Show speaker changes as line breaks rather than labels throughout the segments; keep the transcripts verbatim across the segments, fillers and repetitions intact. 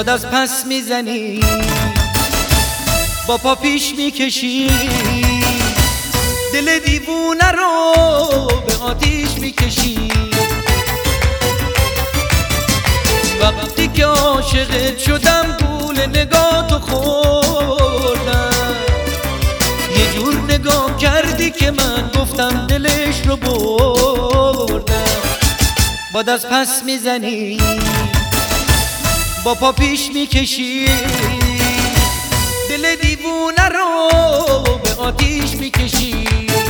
باد از پس میزنی، با پا پیش میکشی، دل دیوونه رو به آتیش میکشی. وقتی که عاشقت شدم گول نگاهتو خوردم، یه جور نگاه کردی که من گفتم دلش رو بردم. باد از پس میزنی، با پا پیش میکشی، دل دیوونه رو به آتیش میکشی.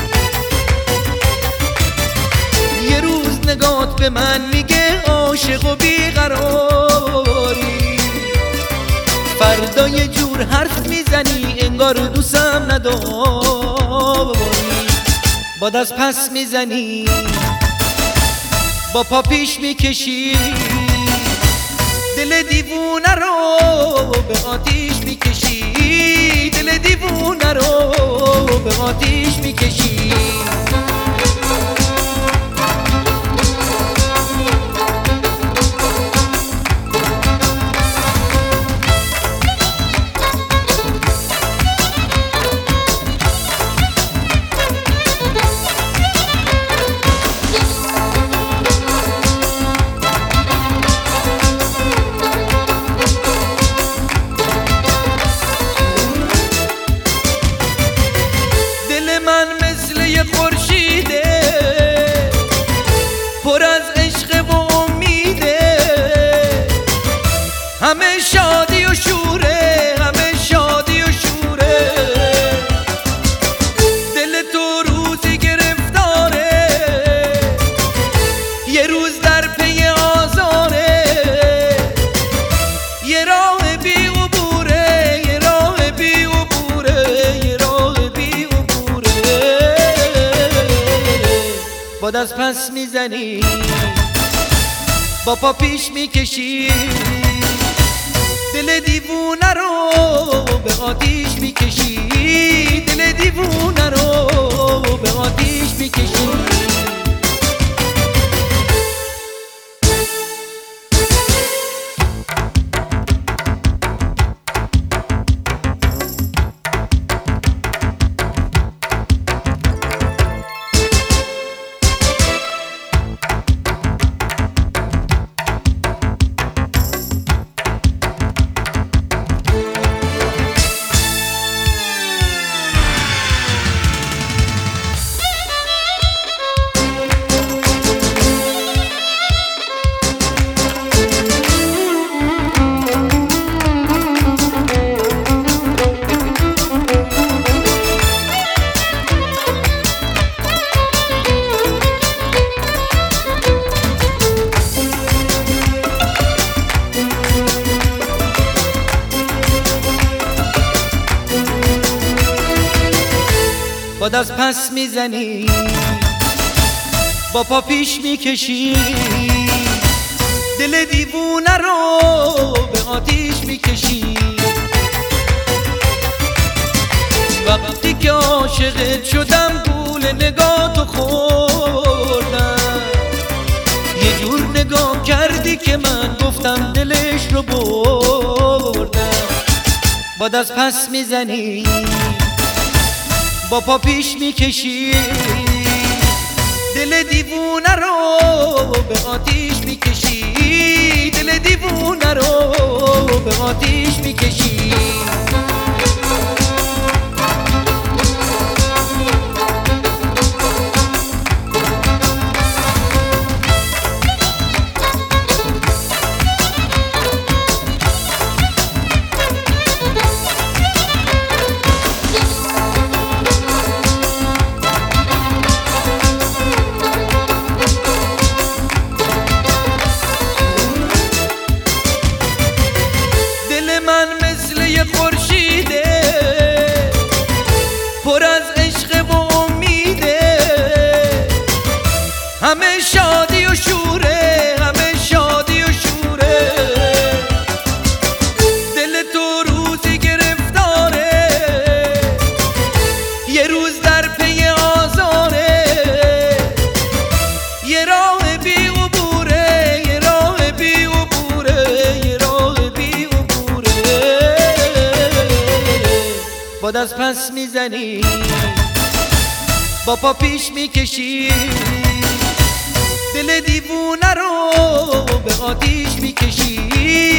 یه روز نگات به من میگه عاشق و بیقراری، فردا یه جور حرف میزنی انگار دوستم نداری. باد از پس میزنی، با پا پیش میکشی، دل دیوونه رو به آتیش میکشی، دل دیوونه رو به آتیش میکشی. خورشیده پر از عشق و امیده، همه شادی و شوره، همه شادی و شوره. دل تو روزی گرفتاره، یه روز در پی آزاره، یه راه بی عبوره، یه راه بی عبوره، یه راه بی عبوره. باد از پس میزنی، با پا پیش میکشی، دل دیوونه رو به آتیش میکشی، دل دیوونه رو به آتیش میکشی. باد از پس میزنی، با پا پیش میکشی، دل دیوونه رو به آتیش میکشی. وقتی که عاشقت شدم گول نگاهتو خوردم، یه جور نگاه کردی که من گفتم دلش رو بردم. باد از پس میزنی، با پا پیش میکشی، دل دیوونه رو به آتیش میکشی، دل دیوونه رو به آتیش میکشی. خورشیده پر از عشق و امیده، همه شادی و شوره، همه شادی و شوره. دل تو روزی گرفتاره، یه روز در پی آزاره، یه راه بی عبوره، یه راه بی عبوره، یه راه بی عبوره. با دست پس میزنی با پا پیش میکشی دل دیوونه رو به آتیش میکشی